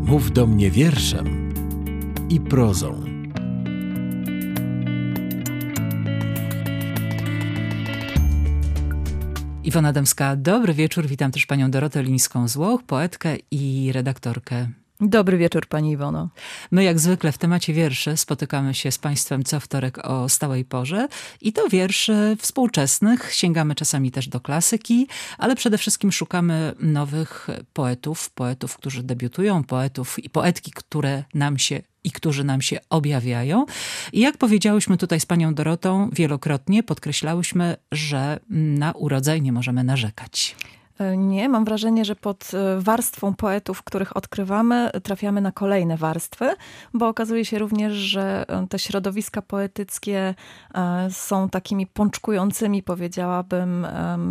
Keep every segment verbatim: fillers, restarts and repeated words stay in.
Mów do mnie wierszem i prozą. Iwona Dębska, dobry wieczór. Witam też panią Dorotę Lińską-Złoch, poetkę i redaktorkę. Dobry wieczór, pani Iwono. My jak zwykle w temacie wierszy spotykamy się z państwem co wtorek o stałej porze i to wierszy współczesnych. Sięgamy czasami też do klasyki, ale przede wszystkim szukamy nowych poetów, poetów, którzy debiutują, poetów i poetki, które nam się i którzy nam się objawiają. I jak powiedziałyśmy tutaj z panią Dorotą wielokrotnie, podkreślałyśmy, że na urodzaj nie możemy narzekać. Nie, mam wrażenie, że pod warstwą poetów, których odkrywamy, trafiamy na kolejne warstwy, bo okazuje się również, że te środowiska poetyckie są takimi pączkującymi, powiedziałabym,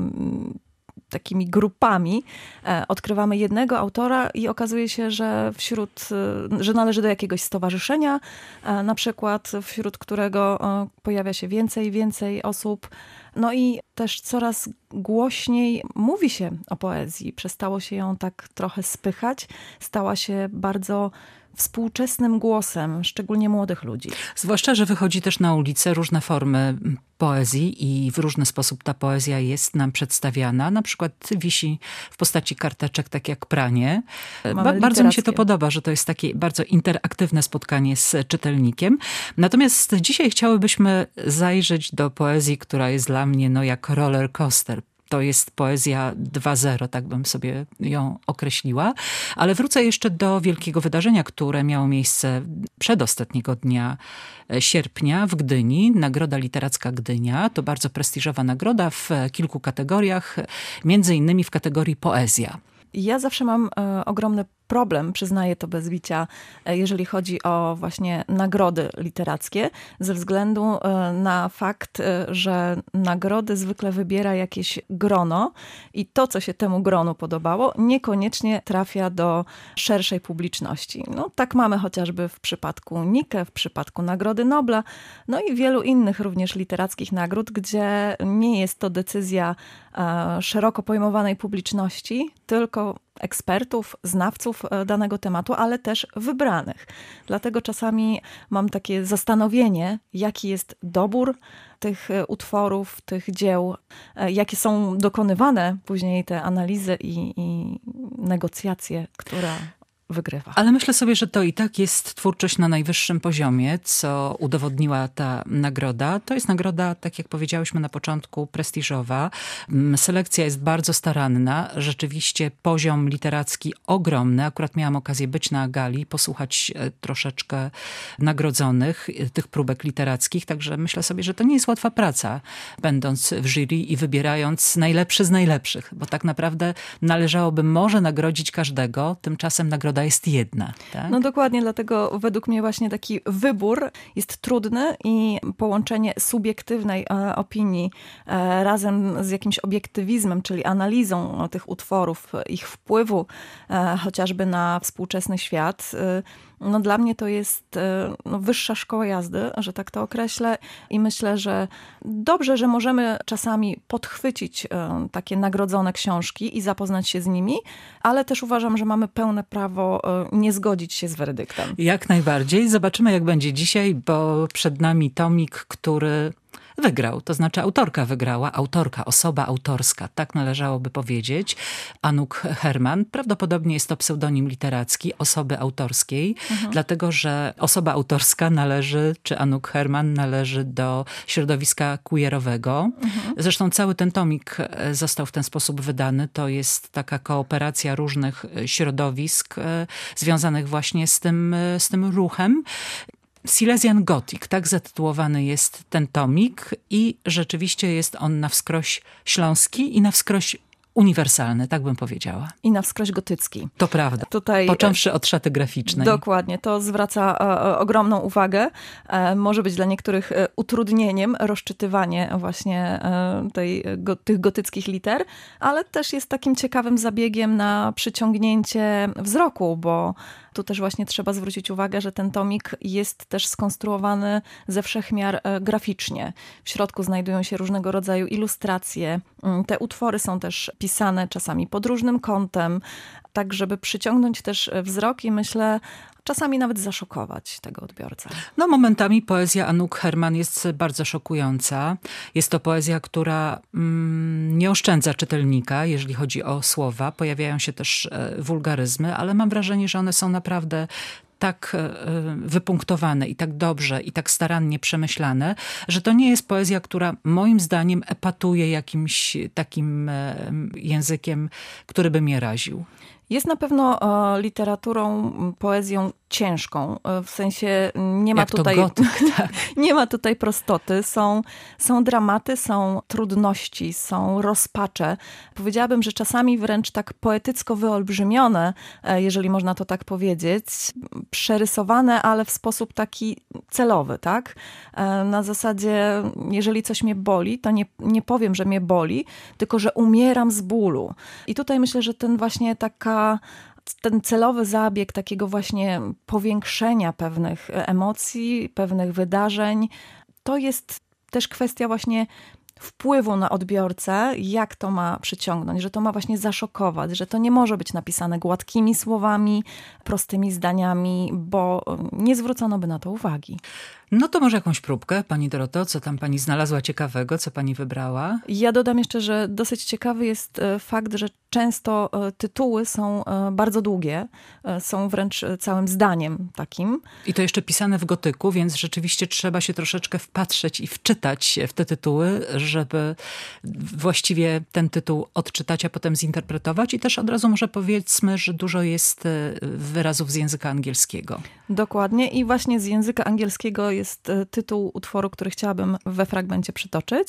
takimi grupami. Odkrywamy jednego autora i okazuje się, że wśród, że należy do jakiegoś stowarzyszenia, na przykład wśród którego pojawia się więcej i więcej osób. No i też coraz głośniej mówi się o poezji. Przestało się ją tak trochę spychać. Stała się bardzo współczesnym głosem, szczególnie młodych ludzi. Zwłaszcza, że wychodzi też na ulicę różne formy poezji i w różny sposób ta poezja jest nam przedstawiana. Na przykład wisi w postaci karteczek, tak jak pranie. Ba- bardzo mi się to podoba, że to jest takie bardzo interaktywne spotkanie z czytelnikiem. Natomiast dzisiaj chciałybyśmy zajrzeć do poezji, która jest dla mnie no jak roller coaster. To jest poezja dwa zero, tak bym sobie ją określiła. Ale wrócę jeszcze do wielkiego wydarzenia, które miało miejsce przedostatniego dnia sierpnia w Gdyni. Nagroda Literacka Gdynia. To bardzo prestiżowa nagroda w kilku kategoriach, między innymi w kategorii poezja. Ja zawsze mam e, ogromny problem, przyznaję to bez bicia, jeżeli chodzi o właśnie nagrody literackie, ze względu na fakt, że nagrody zwykle wybiera jakieś grono i to, co się temu gronu podobało, niekoniecznie trafia do szerszej publiczności. No, tak mamy chociażby w przypadku Nike, w przypadku Nagrody Nobla, no i wielu innych również literackich nagród, gdzie nie jest to decyzja szeroko pojmowanej publiczności, tylko ekspertów, znawców danego tematu, ale też wybranych. Dlatego czasami mam takie zastanowienie, jaki jest dobór tych utworów, tych dzieł, jakie są dokonywane później te analizy i, i negocjacje, która wygrywa. Ale myślę sobie, że to i tak jest twórczość na najwyższym poziomie, co udowodniła ta nagroda. To jest nagroda, tak jak powiedziałyśmy na początku, prestiżowa. Selekcja jest bardzo staranna. Rzeczywiście poziom literacki ogromny. Akurat miałam okazję być na gali, posłuchać troszeczkę nagrodzonych, tych próbek literackich. Także myślę sobie, że to nie jest łatwa praca, będąc w jury i wybierając najlepszy z najlepszych. Bo tak naprawdę należałoby może nagrodzić każdego. Tymczasem nagroda jest jedna. Tak? No dokładnie, dlatego według mnie właśnie taki wybór jest trudny i połączenie subiektywnej e, opinii e, razem z jakimś obiektywizmem, czyli analizą tych utworów, ich wpływu e, chociażby na współczesny świat, e, no dla mnie to jest no, wyższa szkoła jazdy, że tak to określę i myślę, że dobrze, że możemy czasami podchwycić e, takie nagrodzone książki i zapoznać się z nimi, ale też uważam, że mamy pełne prawo e, nie zgodzić się z werdyktem. Jak najbardziej. Zobaczymy, jak będzie dzisiaj, bo przed nami tomik, który wygrał, to znaczy autorka wygrała, autorka, osoba autorska, tak należałoby powiedzieć. Anouk Herman, prawdopodobnie jest to pseudonim literacki osoby autorskiej, mhm. dlatego, że osoba autorska należy, czy Anouk Herman należy do środowiska queerowego. Mhm. Zresztą cały ten tomik został w ten sposób wydany. To jest taka kooperacja różnych środowisk związanych właśnie z tym, z tym ruchem. Silesian Gothic, tak zatytułowany jest ten tomik i rzeczywiście jest on na wskroś śląski i na wskroś uniwersalny, tak bym powiedziała. I na wskroś gotycki. To prawda. Tutaj, począwszy od szaty graficznej. Dokładnie. To zwraca e, ogromną uwagę. E, może być dla niektórych e, utrudnieniem rozczytywanie właśnie e, tej, go, tych gotyckich liter, ale też jest takim ciekawym zabiegiem na przyciągnięcie wzroku, bo tu też właśnie trzeba zwrócić uwagę, że ten tomik jest też skonstruowany ze wszechmiar graficznie. W środku znajdują się różnego rodzaju ilustracje. Te utwory są też pisane czasami pod różnym kątem, tak żeby przyciągnąć też wzrok i myślę, czasami nawet zaszokować tego odbiorcę. No momentami poezja Anouk Herman jest bardzo szokująca. Jest to poezja, która mm, nie oszczędza czytelnika, jeżeli chodzi o słowa. Pojawiają się też e, wulgaryzmy, ale mam wrażenie, że one są naprawdę tak wypunktowane i tak dobrze i tak starannie przemyślane, że to nie jest poezja, która moim zdaniem epatuje jakimś takim językiem, który by mnie raził. Jest na pewno literaturą, poezją ciężką, w sensie nie ma Jak tutaj to gotyk, tak. nie ma tutaj prostoty, są, są dramaty, są trudności, są rozpacze. Powiedziałabym, że czasami wręcz tak poetycko wyolbrzymione, jeżeli można to tak powiedzieć, przerysowane, ale w sposób taki celowy, tak? Na zasadzie, jeżeli coś mnie boli, to nie, nie powiem, że mnie boli, tylko że umieram z bólu. I tutaj myślę, że ten właśnie taka ten celowy zabieg takiego właśnie powiększenia pewnych emocji, pewnych wydarzeń, to jest też kwestia właśnie wpływu na odbiorcę, jak to ma przyciągnąć, że to ma właśnie zaszokować, że to nie może być napisane gładkimi słowami, prostymi zdaniami, bo nie zwrócono by na to uwagi. No to może jakąś próbkę, pani Doroto, co tam pani znalazła ciekawego, co pani wybrała? Ja dodam jeszcze, że dosyć ciekawy jest fakt, że często tytuły są bardzo długie, są wręcz całym zdaniem takim. I to jeszcze pisane w gotyku, więc rzeczywiście trzeba się troszeczkę wpatrzeć i wczytać się w te tytuły, żeby właściwie ten tytuł odczytać, a potem zinterpretować. I też od razu może powiedzmy, że dużo jest wyrazów z języka angielskiego. Dokładnie i właśnie z języka angielskiego jest tytuł utworu, który chciałabym we fragmencie przytoczyć.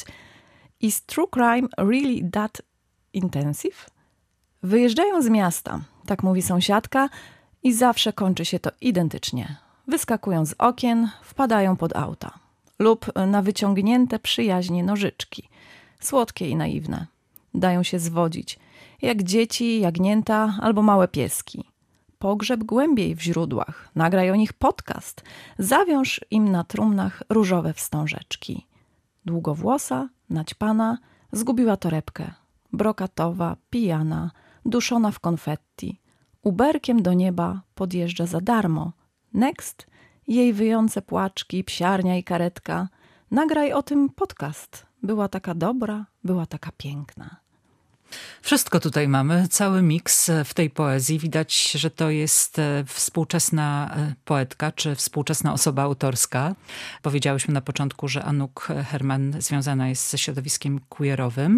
Is true crime really that intensive? Wyjeżdżają z miasta, tak mówi sąsiadka, i zawsze kończy się to identycznie. Wyskakują z okien, wpadają pod auta lub na wyciągnięte przyjaźnie nożyczki. Słodkie i naiwne. Dają się zwodzić, jak dzieci, jagnięta albo małe pieski. Pogrzeb głębiej w źródłach, nagraj o nich podcast, zawiąż im na trumnach różowe wstążeczki. Długowłosa, naćpana, zgubiła torebkę. Brokatowa, pijana, duszona w konfetti. Uberkiem do nieba podjeżdża za darmo. Next, jej wyjące płaczki, psiarnia i karetka. Nagraj o tym podcast. Była taka dobra, była taka piękna. Wszystko tutaj mamy, cały miks w tej poezji. Widać, że to jest współczesna poetka, czy współczesna osoba autorska. Powiedziałyśmy na początku, że Anouk Herman związana jest ze środowiskiem queerowym.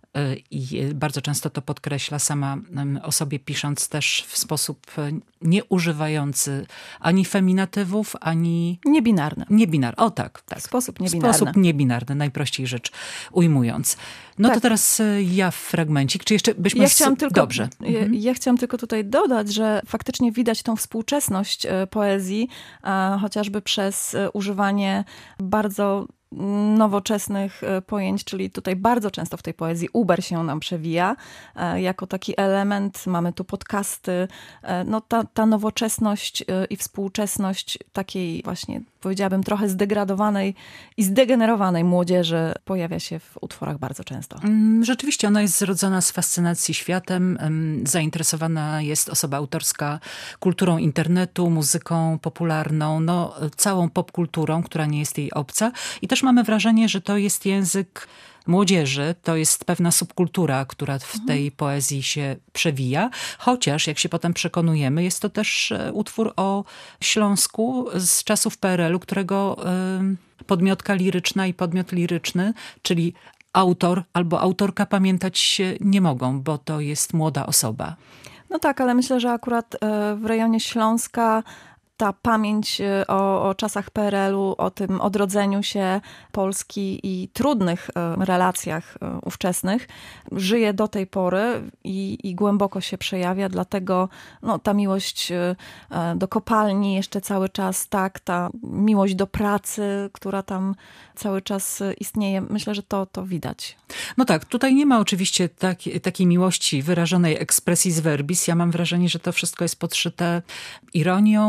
I bardzo często to podkreśla sama o sobie, pisząc też w sposób nie używający ani feminatywów, ani... Niebinarny. Niebinarny, o tak. tak. W sposób niebinarny. W sposób niebinarny, najprościej rzecz ujmując. No tak. To teraz ja fragmencik, czy jeszcze byśmy... Ja chciałam tylko, Dobrze. Ja, ja chciałam tylko tutaj dodać, że faktycznie widać tą współczesność poezji, chociażby przez używanie bardzo nowoczesnych pojęć, czyli tutaj bardzo często w tej poezji Uber się nam przewija jako taki element. Mamy tu podcasty. No ta, ta nowoczesność i współczesność takiej właśnie, powiedziałabym, trochę zdegradowanej i zdegenerowanej młodzieży pojawia się w utworach bardzo często. Rzeczywiście ona jest zrodzona z fascynacji światem. Zainteresowana jest osoba autorska kulturą internetu, muzyką popularną, no całą popkulturą, która nie jest jej obca. I też mamy wrażenie, że to jest język młodzieży, to jest pewna subkultura, która w tej poezji się przewija, chociaż jak się potem przekonujemy, jest to też utwór o Śląsku z czasów P R L u, którego podmiotka liryczna i podmiot liryczny, czyli autor albo autorka pamiętać się nie mogą, bo to jest młoda osoba. No tak, ale myślę, że akurat w rejonie Śląska ta pamięć o, o czasach P R L u, o tym odrodzeniu się Polski i trudnych relacjach ówczesnych żyje do tej pory i, i głęboko się przejawia, dlatego no, ta miłość do kopalni jeszcze cały czas, tak, ta miłość do pracy, która tam cały czas istnieje, myślę, że to, to widać. No tak, tutaj nie ma oczywiście tak, takiej miłości wyrażonej expressis verbis. Ja mam wrażenie, że to wszystko jest podszyte ironią, prowokacją,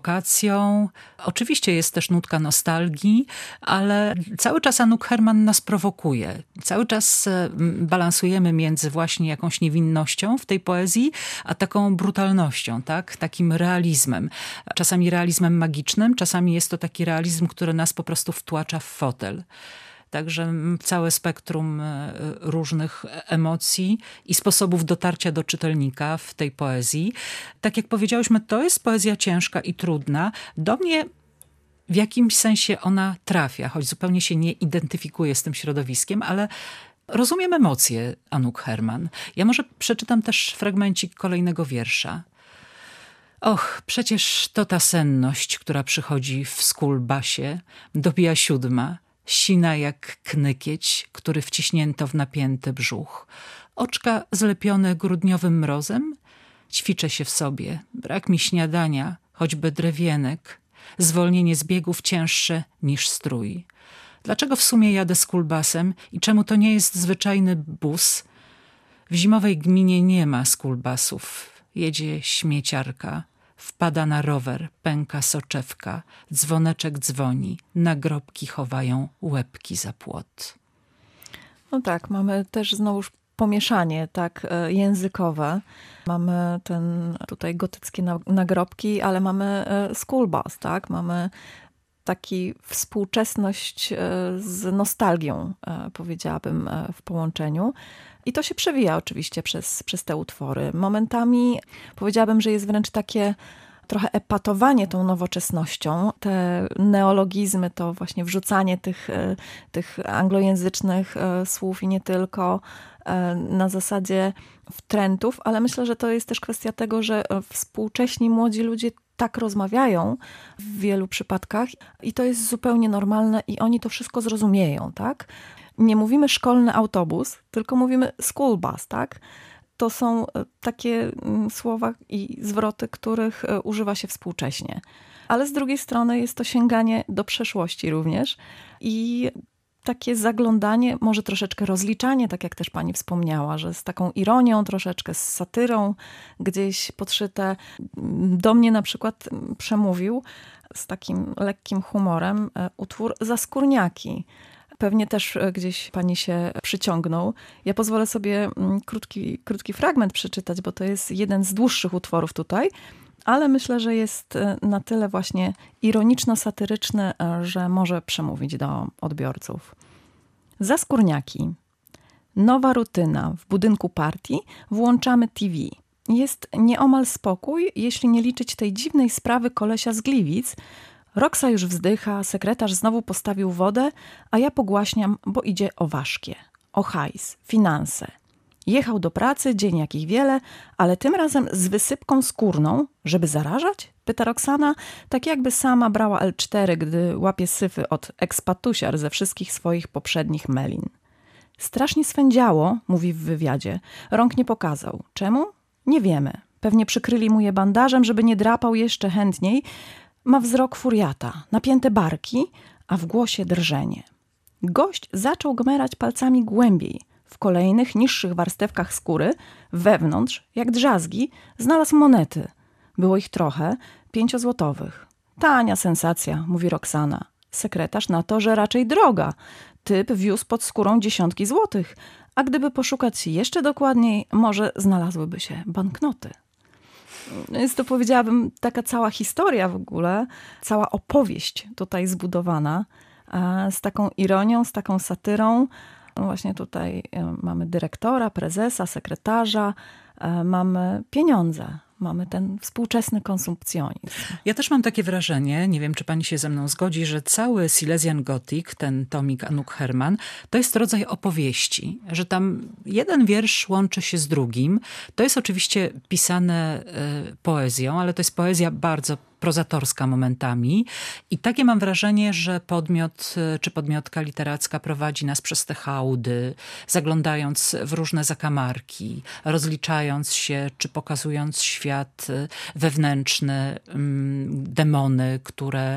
prowokacją. Oczywiście jest też nutka nostalgii, ale cały czas Anouk Herman nas prowokuje. Cały czas balansujemy między właśnie jakąś niewinnością w tej poezji, a taką brutalnością, tak? Takim realizmem. Czasami realizmem magicznym, czasami jest to taki realizm, który nas po prostu wtłacza w fotel. Także całe spektrum różnych emocji i sposobów dotarcia do czytelnika w tej poezji. Tak jak powiedziałyśmy, to jest poezja ciężka i trudna. Do mnie w jakimś sensie ona trafia, choć zupełnie się nie identyfikuje z tym środowiskiem, ale rozumiem emocje Anouk Herman. Ja może przeczytam też fragmencik kolejnego wiersza. Och, przecież to ta senność, która przychodzi w skulbasie, dobija siódma, sina jak knykieć, który wciśnięto w napięty brzuch. Oczka zlepione grudniowym mrozem? Ćwiczę się w sobie, brak mi śniadania, choćby drewienek. Zwolnienie z biegów cięższe niż strój. Dlaczego w sumie jadę skulbasem i czemu to nie jest zwyczajny bus? W zimowej gminie nie ma skulbasów. Jedzie śmieciarka. Wpada na rower, pęka soczewka, dzwoneczek dzwoni, nagrobki chowają łebki za płot. No tak, mamy też znowuż pomieszanie tak językowe. Mamy ten tutaj gotyckie nagrobki, ale mamy school bus, tak? Mamy taki współczesność z nostalgią, powiedziałabym, w połączeniu. I to się przewija oczywiście przez, przez te utwory. Momentami powiedziałabym, że jest wręcz takie trochę epatowanie tą nowoczesnością. Te neologizmy, to właśnie wrzucanie tych, tych anglojęzycznych słów i nie tylko na zasadzie wtrętów, ale myślę, że to jest też kwestia tego, że współcześni młodzi ludzie tak rozmawiają w wielu przypadkach i to jest zupełnie normalne i oni to wszystko zrozumieją, tak? Nie mówimy szkolny autobus, tylko mówimy school bus, tak? To są takie słowa i zwroty, których używa się współcześnie. Ale z drugiej strony jest to sięganie do przeszłości również i takie zaglądanie, może troszeczkę rozliczanie, tak jak też pani wspomniała, że z taką ironią, troszeczkę z satyrą gdzieś podszyte. Do mnie na przykład przemówił z takim lekkim humorem utwór Zaskórniaki. Pewnie też gdzieś pani się przyciągnął. Ja pozwolę sobie krótki, krótki fragment przeczytać, bo to jest jeden z dłuższych utworów tutaj, ale myślę, że jest na tyle właśnie ironiczno-satyryczny, że może przemówić do odbiorców. Zaskórniaki. Nowa rutyna. W budynku partii włączamy T V. Jest nieomal spokój, jeśli nie liczyć tej dziwnej sprawy kolesia z Gliwic. Roksa już wzdycha, sekretarz znowu postawił wodę, a ja pogłaśniam, bo idzie o ważkie, o hajs, finanse. Jechał do pracy, dzień jakich wiele, ale tym razem z wysypką skórną, żeby zarażać? Pyta Roxana, tak jakby sama brała L cztery, gdy łapie syfy od ekspatusiar ze wszystkich swoich poprzednich melin. Strasznie swędziało, mówi w wywiadzie. Rąk nie pokazał. Czemu? Nie wiemy. Pewnie przykryli mu je bandażem, żeby nie drapał jeszcze chętniej. Ma wzrok furiata, napięte barki, a w głosie drżenie. Gość zaczął gmerać palcami głębiej. W kolejnych, niższych warstewkach skóry, wewnątrz, jak drzazgi, znalazł monety. Było ich trochę, pięciozłotowych. Tania sensacja, mówi Roxana. Sekretarz na to, że raczej droga. Typ wiózł pod skórą dziesiątki złotych, a gdyby poszukać jeszcze dokładniej, może znalazłyby się banknoty. Jest to, powiedziałabym, taka cała historia w ogóle, cała opowieść tutaj zbudowana z taką ironią, z taką satyrą. Właśnie tutaj mamy dyrektora, prezesa, sekretarza, mamy pieniądze, mamy ten współczesny konsumpcjonizm. Ja też mam takie wrażenie, nie wiem, czy pani się ze mną zgodzi, że cały Silesian Gothic, ten tomik Anouk Herman, to jest rodzaj opowieści, że tam jeden wiersz łączy się z drugim. To jest oczywiście pisane y, poezją, ale to jest poezja bardzo prozatorska momentami i takie mam wrażenie, że podmiot czy podmiotka literacka prowadzi nas przez te hałdy, zaglądając w różne zakamarki, rozliczając się, czy pokazując świat wewnętrzny, demony, które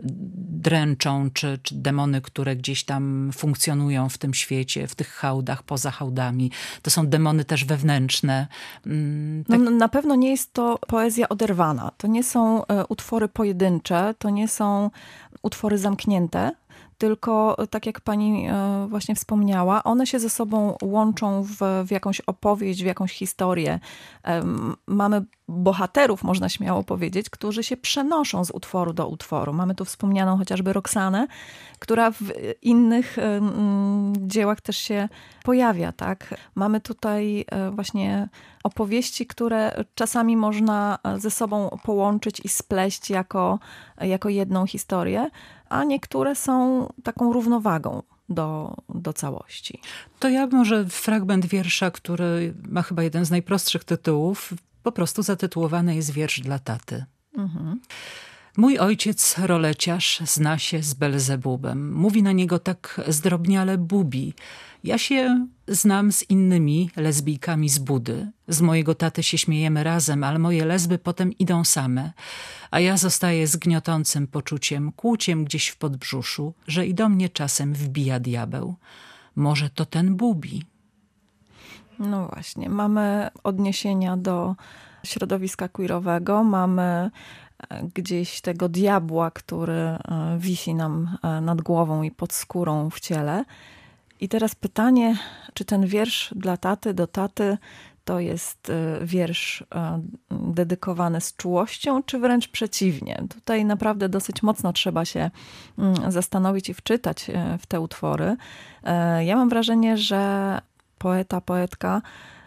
dręczą, czy, czy demony, które gdzieś tam funkcjonują w tym świecie, w tych hałdach, poza hałdami. To są demony też wewnętrzne. Tak. No, na pewno nie jest to poezja oderwana. To nie są utwory pojedyncze, to nie są utwory zamknięte, tylko tak jak pani właśnie wspomniała, one się ze sobą łączą w, w jakąś opowieść, w jakąś historię. Mamy bohaterów, można śmiało powiedzieć, którzy się przenoszą z utworu do utworu. Mamy tu wspomnianą chociażby Roxanę, która w innych dziełach też się pojawia, tak? Mamy tutaj właśnie opowieści, które czasami można ze sobą połączyć i spleść jako, jako jedną historię, a niektóre są taką równowagą do, do całości. To ja może fragment wiersza, który ma chyba jeden z najprostszych tytułów, po prostu zatytułowany jest Wiersz dla taty. Mhm. Mój ojciec, roleciarz, zna się z Belzebubem. Mówi na niego tak zdrobniale Bubi. Ja się znam z innymi lesbijkami z Budy. Z mojego taty się śmiejemy razem, ale moje lesby potem idą same. A ja zostaję z gniotącym poczuciem, kłuciem gdzieś w podbrzuszu, że i do mnie czasem wbija diabeł. Może to ten Bubi. No właśnie, mamy odniesienia do środowiska queerowego, mamy gdzieś tego diabła, który wisi nam nad głową i pod skórą w ciele. I teraz pytanie, czy ten wiersz dla taty, do taty, to jest wiersz dedykowany z czułością, czy wręcz przeciwnie? Tutaj naprawdę dosyć mocno trzeba się zastanowić i wczytać w te utwory. Ja mam wrażenie, że poeta, poetka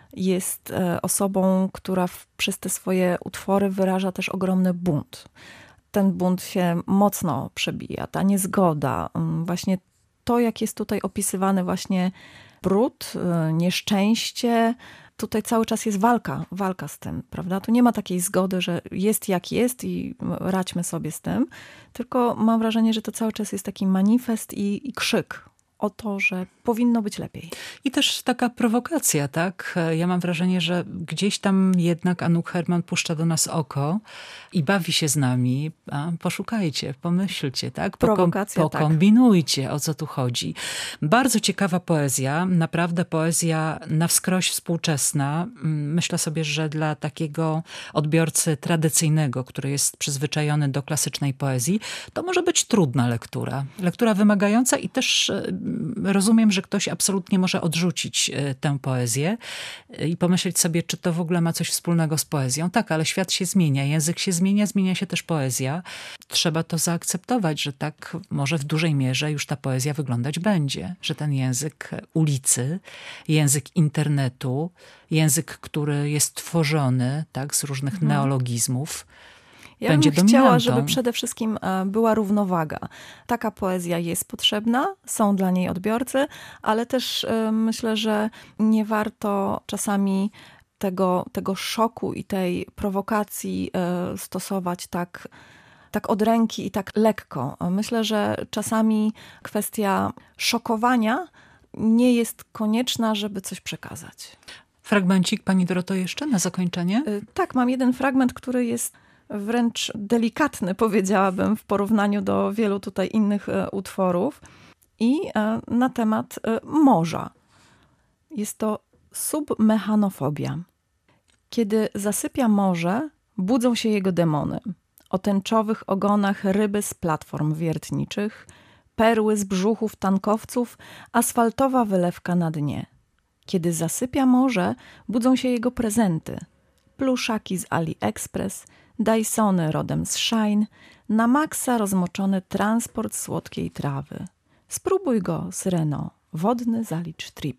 jest osobą, która przez te swoje utwory wyraża też ogromny bunt. Ten bunt się mocno przebija, ta niezgoda, właśnie to, jak jest tutaj opisywany właśnie brud, nieszczęście. Tutaj cały czas jest walka, walka z tym, prawda? Tu nie ma takiej zgody, że jest jak jest i radźmy sobie z tym, tylko mam wrażenie, że to cały czas jest taki manifest i, i krzyk o to, że powinno być lepiej. I też taka prowokacja, tak? Ja mam wrażenie, że gdzieś tam jednak Anouk Herman puszcza do nas oko i bawi się z nami. A poszukajcie, pomyślcie, tak? Pokom- Prowokacja, pokombinujcie, tak. O co tu chodzi. Bardzo ciekawa poezja, naprawdę poezja na wskroś współczesna. Myślę sobie, że dla takiego odbiorcy tradycyjnego, który jest przyzwyczajony do klasycznej poezji, to może być trudna lektura. Lektura wymagająca i też rozumiem, że ktoś absolutnie może odrzucić tę poezję i pomyśleć sobie, czy to w ogóle ma coś wspólnego z poezją. Tak, ale świat się zmienia, język się zmienia, zmienia się też poezja. Trzeba to zaakceptować, że tak może w dużej mierze już ta poezja wyglądać będzie. Że ten język ulicy, język internetu, język, który jest tworzony tak, z różnych mhm. neologizmów, Ja będzie bym chciała, dominantą. żeby przede wszystkim była równowaga. Taka poezja jest potrzebna, są dla niej odbiorcy, ale też myślę, że nie warto czasami tego, tego szoku i tej prowokacji stosować tak, tak od ręki i tak lekko. Myślę, że czasami kwestia szokowania nie jest konieczna, żeby coś przekazać. Fragmencik, pani Doroto, jeszcze na zakończenie? Tak, mam jeden fragment, który jest wręcz delikatny, powiedziałabym, w porównaniu do wielu tutaj innych utworów. I na temat morza. Jest to submechanofobia. Kiedy zasypia morze, budzą się jego demony. O tęczowych ogonach ryby z platform wiertniczych, perły z brzuchów tankowców, asfaltowa wylewka na dnie. Kiedy zasypia morze, budzą się jego prezenty. Pluszaki z AliExpress, Dysony rodem z Shine, na maksa rozmoczony transport słodkiej trawy. Spróbuj go, Syreno, wodny zalicz trip.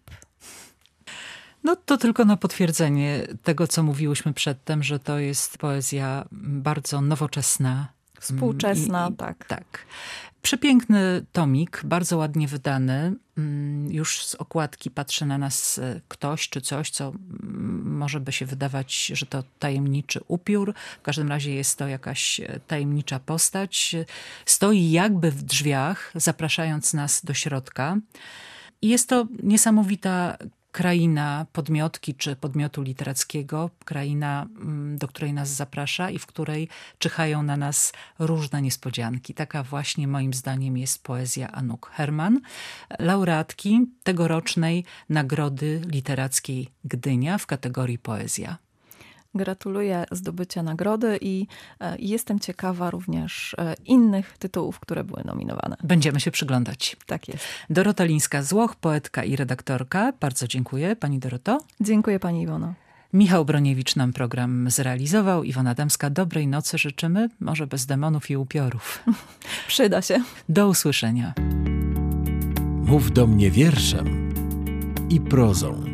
No to tylko na potwierdzenie tego, co mówiłyśmy przedtem, że to jest poezja bardzo nowoczesna. Współczesna, I, i, tak. Tak. Przepiękny tomik, bardzo ładnie wydany. Już z okładki patrzy na nas ktoś czy coś, co może by się wydawać, że to tajemniczy upiór. W każdym razie jest to jakaś tajemnicza postać. Stoi jakby w drzwiach, zapraszając nas do środka. I jest to niesamowita kraina podmiotki czy podmiotu literackiego, kraina, do której nas zaprasza i w której czyhają na nas różne niespodzianki. Taka właśnie moim zdaniem jest poezja Anouk Herman, laureatki tegorocznej Nagrody Literackiej Gdynia w kategorii poezja. Gratuluję zdobycia nagrody i e, jestem ciekawa również e, innych tytułów, które były nominowane. Będziemy się przyglądać. Tak jest. Dorota Lińska-Złoch, poetka i redaktorka. Bardzo dziękuję, pani Doroto. Dziękuję pani Iwono. Michał Broniewicz nam program zrealizował. Iwona Dębska, dobrej nocy życzymy, może bez demonów i upiorów. Przyda się. Do usłyszenia. Mów do mnie wierszem i prozą.